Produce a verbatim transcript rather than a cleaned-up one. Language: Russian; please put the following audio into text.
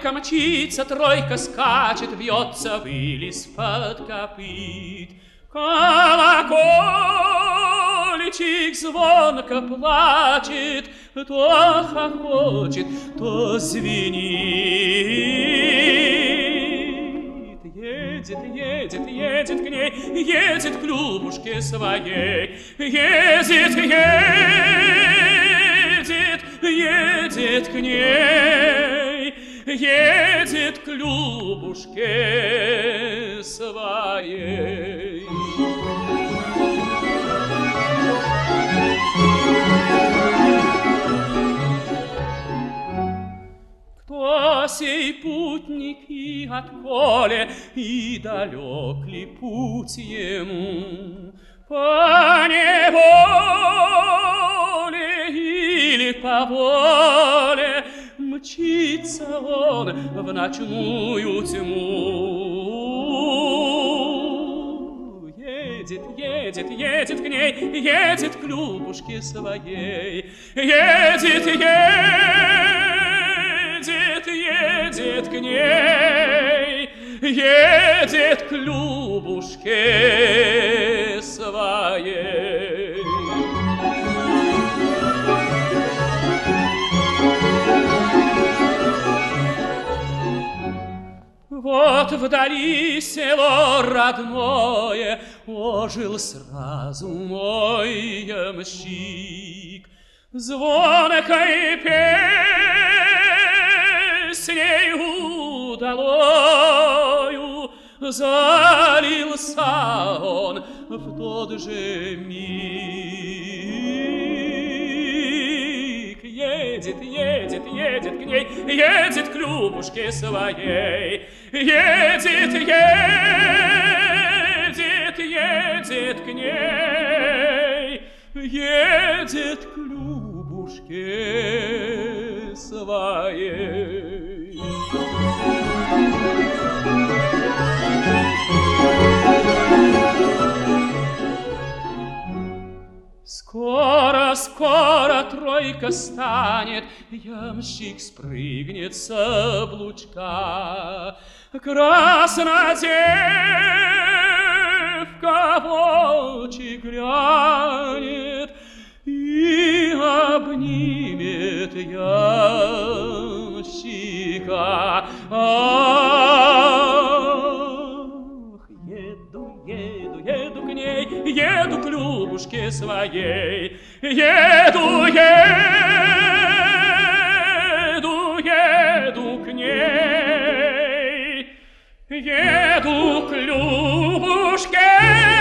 Двойка мчится, тройка скачет, вьется выль из-под копыт. Колокольчик звонко плачет, то хохочет, то звенит. Едет, едет, едет к ней, едет к Любушке своей. Едет, едет, едет к ней, едет к Любушке своей. Кто сей путник и отколе, и далек ли путь ему? По неволе или по воле мчится он в ночную тьму. Едет, едет, едет к ней, едет к Любушке своей. Едет, едет, едет к ней, едет к Любушке своей. Вот вдали село родное, ожил сразу мой ямщик. Звонкой песней удалою залился он в тот же миг. Едет, едет, едет к ней, едет к Любушке своей. Едет, едет, едет к ней, едет к Любушке своей. Скоро, скоро тройка станет, ямщик спрыгнет с облучка. Красная девка в очи глянет и обнимет ямщика. Ах, еду, еду, еду к ней, еду к Любушке своей. Еду, еду, еду к ней, еду к Любушке